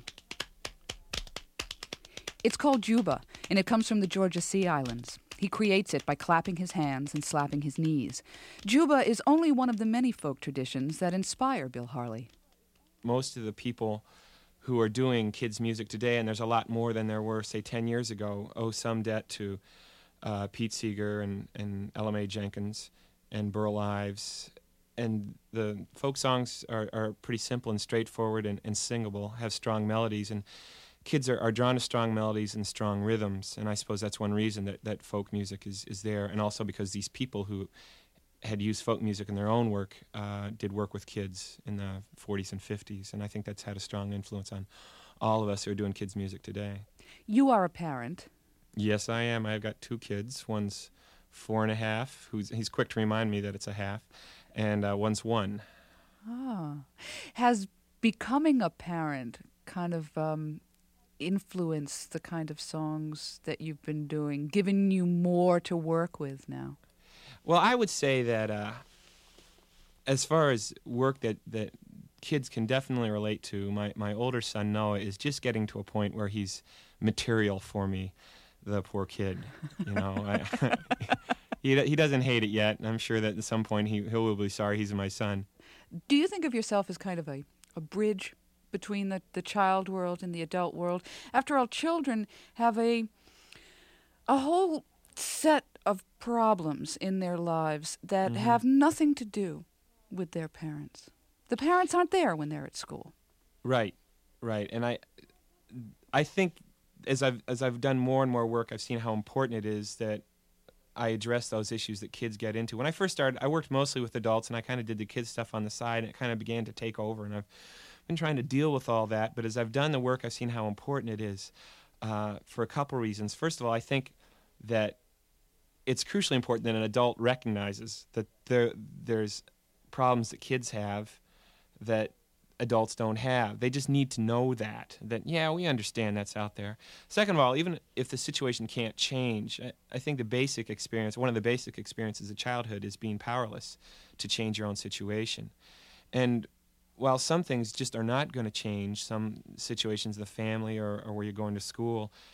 It's called Juba, and it comes from the Georgia Sea Islands. He creates it by clapping his hands and slapping his knees. Juba is only one of the many folk traditions that inspire Bill Harley. Most of the people who are doing kids' music today, and there's a lot more than there were, say, ten years ago, owe some debt to uh, Pete Seeger and, and Ella Mae Jenkins and Burl Ives. And the folk songs are, are pretty simple and straightforward and, and singable, have strong melodies, and kids are, are drawn to strong melodies and strong rhythms, and I suppose that's one reason that, that folk music is, is there, and also because these people who had used folk music in their own work uh, did work with kids in the forties and fifties, and I think that's had a strong influence on all of us who are doing kids' music today. You are a parent. Yes, I am. I've got two kids. One's four and a half, who's he's quick to remind me that it's a half, and uh, one's one. Ah. Has becoming a parent kind of um, influenced the kind of songs that you've been doing, given you more to work with now? Well, I would say that uh, as far as work that, that kids can definitely relate to, my, my older son, Noah, is just getting to a point where he's material for me, the poor kid. You know, I, he, he doesn't hate it yet, and I'm sure that at some point he, he will be sorry he's my son. Do you think of yourself as kind of a, a bridge between the, the child world and the adult world? After all, children have a a whole set of problems in their lives that mm-hmm. have nothing to do with their parents. The parents aren't there when they're at school. Right, right. And I I think as I've as I've done more and more work, I've seen how important it is that I address those issues that kids get into. When I first started, I worked mostly with adults, and I kind of did the kids stuff on the side, and it kind of began to take over, and I've been trying to deal with all that. But as I've done the work, I've seen how important it is uh, for a couple reasons. First of all, I think that it's crucially important that an adult recognizes that there there's problems that kids have that adults don't have. They just need to know that, that, yeah, we understand that's out there. Second of all, even if the situation can't change, I, I think the basic experience, one of the basic experiences of childhood is being powerless to change your own situation. And while some things just are not going to change, some situations of the family or, or where you're going to school,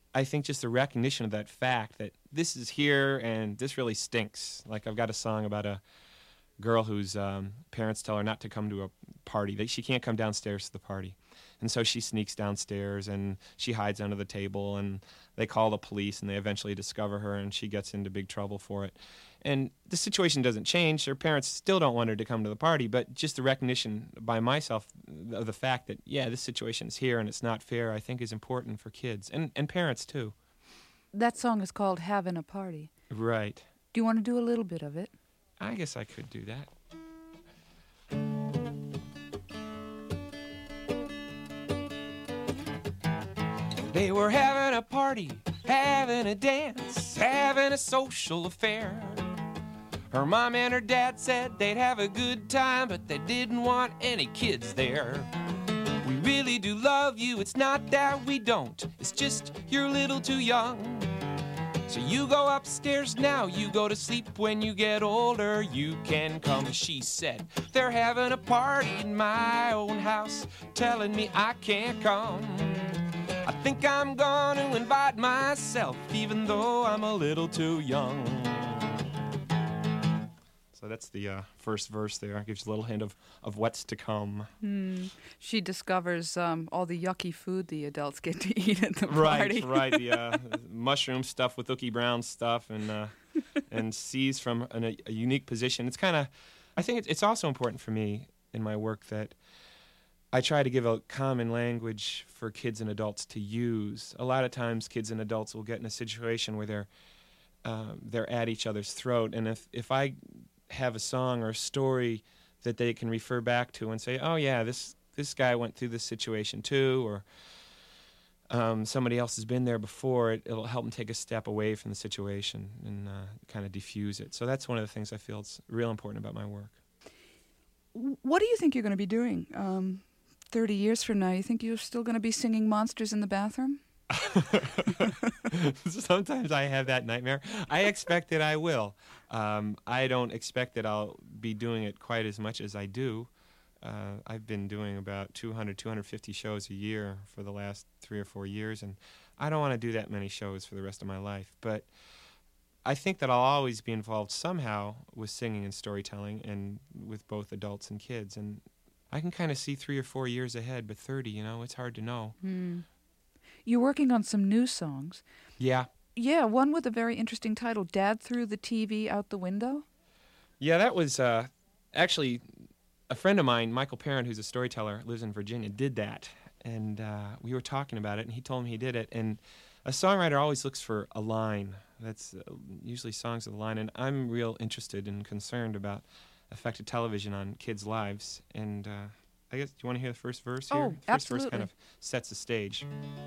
I think just the recognition of that fact that this is here and this really stinks. Like I've got a song about a girl whose um, parents tell her not to come to a party. That she can't come downstairs to the party. And so she sneaks downstairs and she hides under the table and they call the police and they eventually discover her and she gets into big trouble for it. And the situation doesn't change. Her parents still don't want her to come to the party, but just the recognition by myself of the fact that, yeah, this situation is here and it's not fair, I think is important for kids and, and parents too. That song is called Having a Party. Right. Do you want to do a little bit of it? I guess I could do that. They were having a party, having a dance, having a social affair. Her mom and her dad said they'd have a good time, but they didn't want any kids there. We really do love you, it's not that we don't, it's just you're a little too young. So you go upstairs now, you go to sleep when you get older, you can come, she said. They're having a party in my own house, telling me I can't come. I think I'm gonna invite myself, even though I'm a little too young. So that's the uh, first verse there. It gives you a little hint of, of what's to come. Hmm. She discovers um, all the yucky food the adults get to eat at the Right, party. right. The uh, mushroom stuff with Ookie Brown stuff and uh, and sees from an, a, a unique position. It's kind of, I think it's, it's also important for me in my work that I try to give a common language for kids and adults to use. A lot of times kids and adults will get in a situation where they're uh, they're at each other's throat. And if, if I have a song or a story that they can refer back to and say, oh, yeah, this, this guy went through this situation too, or um, somebody else has been there before, it, it'll help them take a step away from the situation and uh, kind of diffuse it. So that's one of the things I feel is real important about my work. What do you think you're going to be doing um, thirty years from now? You think you're still going to be singing Monsters in the Bathroom? Sometimes I have that nightmare. I expect that I will. Um, I don't expect that I'll be doing it quite as much as I do. Uh, I've been doing about two hundred, two hundred fifty shows a year for the last three or four years, and I don't want to do that many shows for the rest of my life. But I think that I'll always be involved somehow with singing and storytelling and with both adults and kids. And I can kind of see three or four years ahead, but thirty, you know, it's hard to know. Hmm. You're working on some new songs. Yeah. Yeah, one with a very interesting title, Dad Threw the T V Out the Window? Yeah, that was uh, actually a friend of mine, Michael Perrin, who's a storyteller, lives in Virginia, did that. And uh, we were talking about it, and he told me he did it. And a songwriter always looks for a line. That's uh, usually songs with a line. And I'm real interested and concerned about effective television on kids' lives. And uh, I guess, do you want to hear the first verse here? Oh, the first absolutely. verse kind of sets the stage.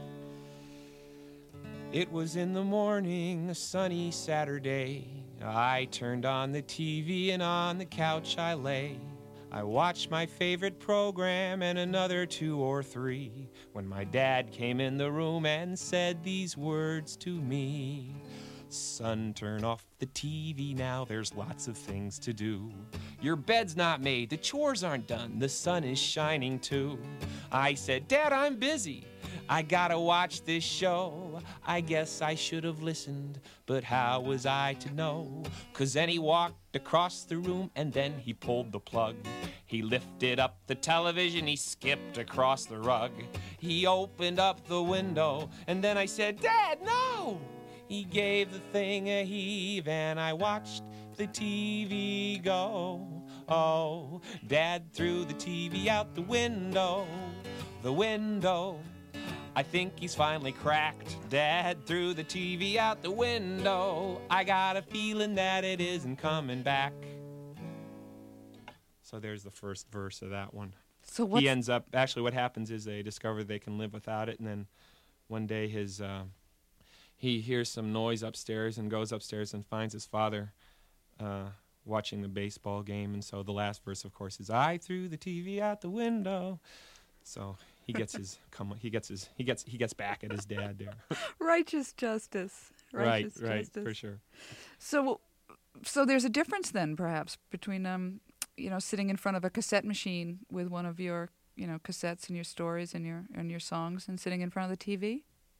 It was in the morning, a sunny Saturday. I turned on the T V and on the couch I lay. I watched my favorite program and another two or three when my dad came in the room and said these words to me. Son, turn off the T V now, there's lots of things to do. Your bed's not made, the chores aren't done, the sun is shining too. I said, Dad, I'm busy. I gotta watch this show. I guess I should have listened, but how was I to know? 'Cause then he walked across the room and then he pulled the plug. He lifted up the television, he skipped across the rug. He opened up the window and then I said, Dad, no! He gave the thing a heave and I watched the T V go. Oh, Dad threw the T V out the window, the window. I think he's finally cracked. Dad threw the T V out the window. I got a feeling that it isn't coming back. So there's the first verse of that one. So what's he ends up, actually what happens is they discover they can live without it, and then one day his uh, he hears some noise upstairs and goes upstairs and finds his father uh, watching the baseball game. And so the last verse, of course, is I threw the T V out the window. So he gets his come. He gets his. He gets. He gets back at his dad there. Righteous justice. Righteous right. Right. justice. For sure. So, so there's a difference then, perhaps, between um, you know, sitting in front of a cassette machine with one of your, you know, cassettes and your stories and your and your songs, and sitting in front of the T V.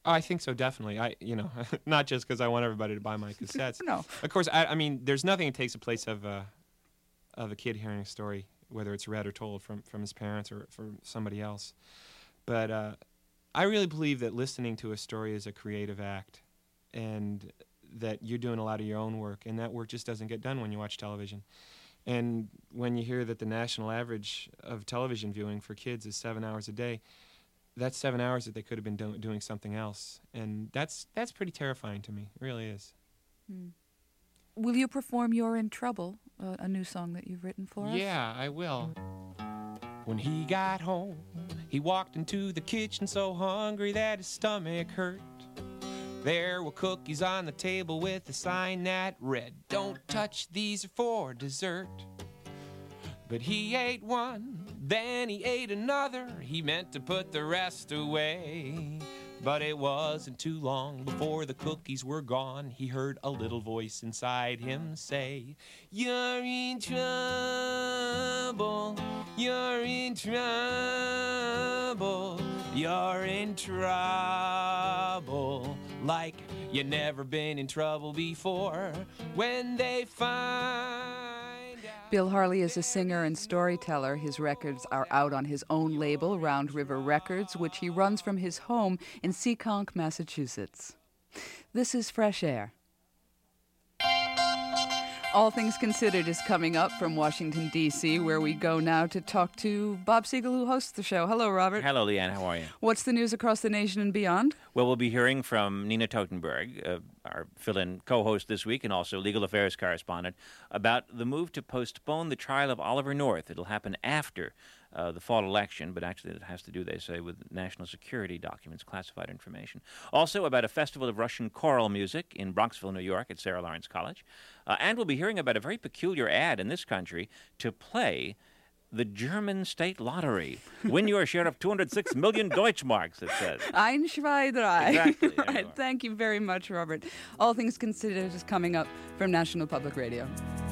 I think so, definitely. I, you know, not just because I want everybody to buy my cassettes. No. Of course, I, I mean, there's nothing that takes the place of uh, of a kid hearing a story, whether it's read or told from, from his parents or from somebody else. But uh, I really believe that listening to a story is a creative act, and that you're doing a lot of your own work, and that work just doesn't get done when you watch television. And when you hear that the national average of television viewing for kids is seven hours a day, that's seven hours that they could have been do- doing something else. And that's that's pretty terrifying to me. It really is. Hmm. Will you perform You're in Trouble, uh, a new song that you've written for us? Yeah, I will. When he got home, he walked into the kitchen so hungry that his stomach hurt. There were cookies on the table with a sign that read, "Don't touch, these are for dessert." But he ate one, then he ate another. He meant to put the rest away. But it wasn't too long before the cookies were gone. He heard a little voice inside him say, "You're in trouble, you're in trouble, you're in trouble, like you never been in trouble before. When they find..." Bill Harley is a singer and storyteller. His records are out on his own label, Round River Records, which he runs from his home in Seekonk, Massachusetts. This is Fresh Air. All Things Considered is coming up from Washington, D C, where we go now to talk to Bob Siegel, who hosts the show. Hello, Robert. Hello, Leanne. How are you? What's the news across the nation and beyond? Well, we'll be hearing from Nina Totenberg, uh, our fill-in co-host this week and also legal affairs correspondent, about the move to postpone the trial of Oliver North. It'll happen after uh, the fall election, but actually it has to do, they say, with national security documents, classified information. Also about a festival of Russian choral music in Bronxville, New York at Sarah Lawrence College. Uh, and we'll be hearing about a very peculiar ad in this country to play the German state lottery. Win your share of two hundred six million Deutschmarks, it says. Ein, zwei, drei. Exactly. All right, thank you very much, Robert. All Things Considered is coming up from National Public Radio.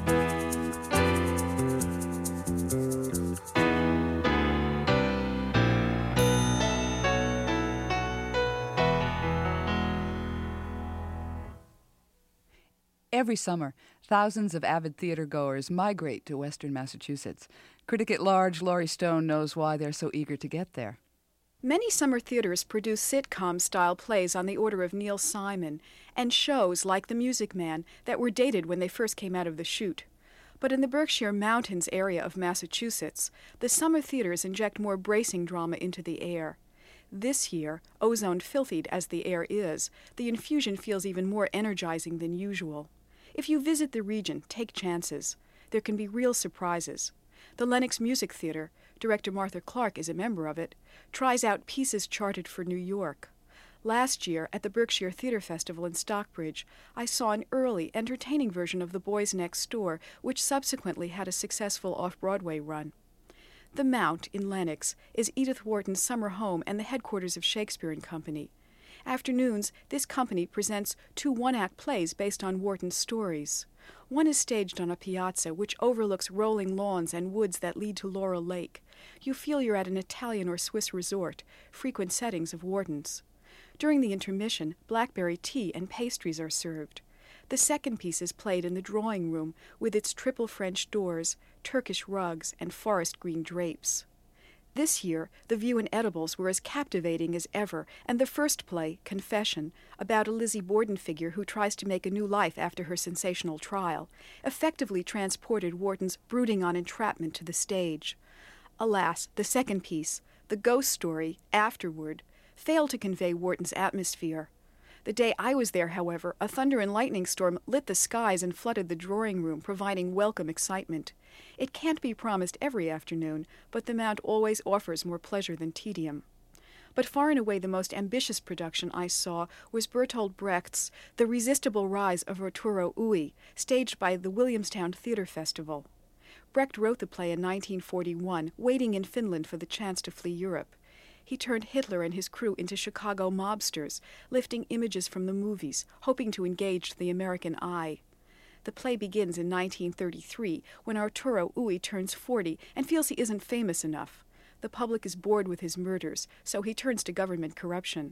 Every summer, thousands of avid theater-goers migrate to western Massachusetts. Critic at large Laurie Stone knows why they're so eager to get there. Many summer theaters produce sitcom-style plays on the order of Neil Simon and shows like The Music Man that were dated when they first came out of the chute. But in the Berkshire Mountains area of Massachusetts, the summer theaters inject more bracing drama into the air. This year, ozone-filthied as the air is, the infusion feels even more energizing than usual. If you visit the region, take chances. There can be real surprises. The Lenox Music Theater, director Martha Clark is a member of it, tries out pieces charted for New York. Last year, at the Berkshire Theater Festival in Stockbridge, I saw an early, entertaining version of The Boys Next Door, which subsequently had a successful off-Broadway run. The Mount, in Lenox, is Edith Wharton's summer home and the headquarters of Shakespeare and Company. Afternoons, this company presents two one-act plays based on Wharton's stories. One is staged on a piazza which overlooks rolling lawns and woods that lead to Laurel Lake. You feel you're at an Italian or Swiss resort, frequent settings of Wharton's. During the intermission, blackberry tea and pastries are served. The second piece is played in the drawing room with its triple French doors, Turkish rugs, and forest green drapes. This year, the view and edibles were as captivating as ever, and the first play, Confession, about a Lizzie Borden figure who tries to make a new life after her sensational trial, effectively transported Wharton's brooding on entrapment to the stage. Alas, the second piece, The Ghost Story, Afterward, failed to convey Wharton's atmosphere. The day I was there, however, a thunder and lightning storm lit the skies and flooded the drawing room, providing welcome excitement. It can't be promised every afternoon, but the Mount always offers more pleasure than tedium. But far and away the most ambitious production I saw was Bertolt Brecht's The Resistible Rise of Arturo Ui, staged by the Williamstown Theatre Festival. Brecht wrote the play in nineteen forty-one, waiting in Finland for the chance to flee Europe. He turned Hitler and his crew into Chicago mobsters, lifting images from the movies, hoping to engage the American eye. The play begins in nineteen thirty-three, when Arturo Ui turns forty and feels he isn't famous enough. The public is bored with his murders, so he turns to government corruption.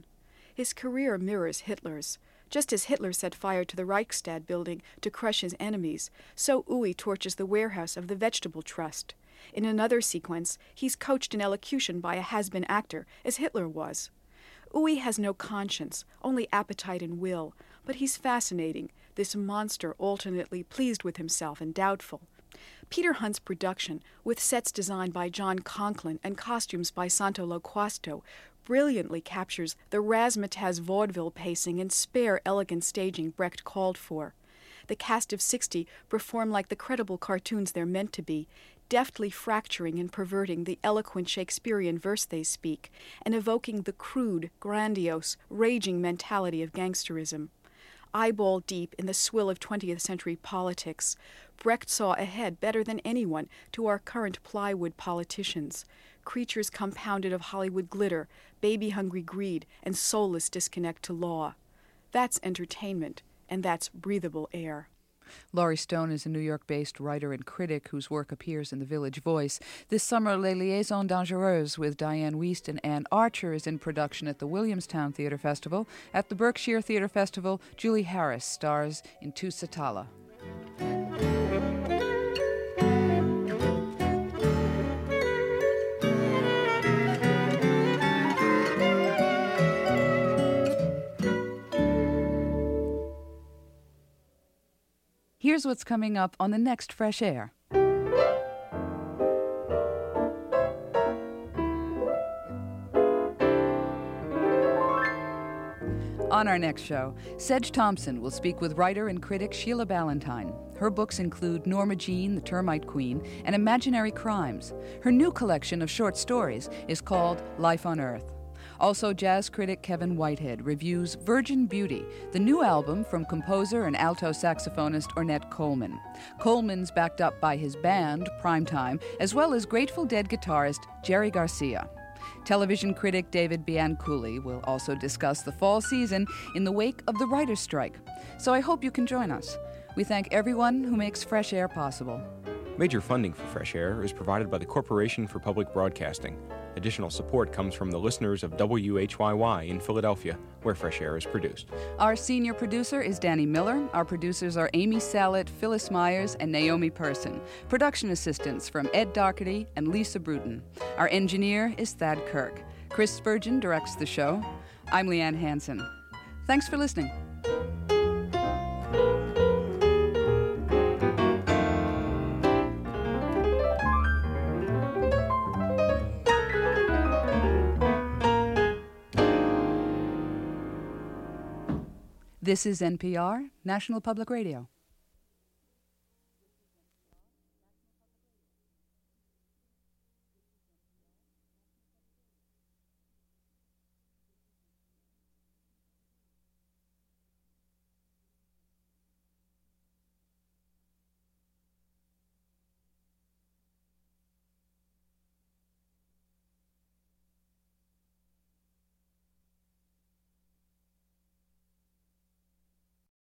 His career mirrors Hitler's. Just as Hitler set fire to the Reichstag building to crush his enemies, so Uwe torches the warehouse of the Vegetable Trust. In another sequence, he's coached in elocution by a has-been actor, as Hitler was. Uwe has no conscience, only appetite and will, but he's fascinating, this monster alternately pleased with himself and doubtful. Peter Hunt's production, with sets designed by John Conklin and costumes by Santo Loquasto, brilliantly captures the razzmatazz vaudeville pacing and spare, elegant staging Brecht called for. The cast of sixty perform like the credible cartoons they're meant to be, deftly fracturing and perverting the eloquent Shakespearean verse they speak, and evoking the crude, grandiose, raging mentality of gangsterism. Eyeball deep in the swill of twentieth century politics, Brecht saw ahead better than anyone to our current plywood politicians, creatures compounded of Hollywood glitter, baby-hungry greed, and soulless disconnect to law. That's entertainment, and that's breathable air. Laurie Stone is a New York-based writer and critic whose work appears in The Village Voice. This summer, Les Liaisons Dangereuses with Diane Wiest and Ann Archer is in production at the Williamstown Theatre Festival. At the Berkshire Theatre Festival, Julie Harris stars in Tu Satala. Here's what's coming up on the next Fresh Air. On our next show, Sedge Thompson will speak with writer and critic Sheila Ballantyne. Her books include Norma Jean, the Termite Queen, and Imaginary Crimes. Her new collection of short stories is called Life on Earth. Also, jazz critic Kevin Whitehead reviews Virgin Beauty, the new album from composer and alto saxophonist Ornette Coleman. Coleman's backed up by his band, Primetime, as well as Grateful Dead guitarist Jerry Garcia. Television critic David Bianculli will also discuss the fall season in the wake of the writer's strike. So I hope you can join us. We thank everyone who makes Fresh Air possible. Major funding for Fresh Air is provided by the Corporation for Public Broadcasting. Additional support comes from the listeners of W H Y Y in Philadelphia, where Fresh Air is produced. Our senior producer is Danny Miller. Our producers are Amy Sallet, Phyllis Myers, and Naomi Person. Production assistants from Ed Doherty and Lisa Bruton. Our engineer is Thad Kirk. Chris Spurgeon directs the show. I'm Leanne Hansen. Thanks for listening. This is N P R, National Public Radio.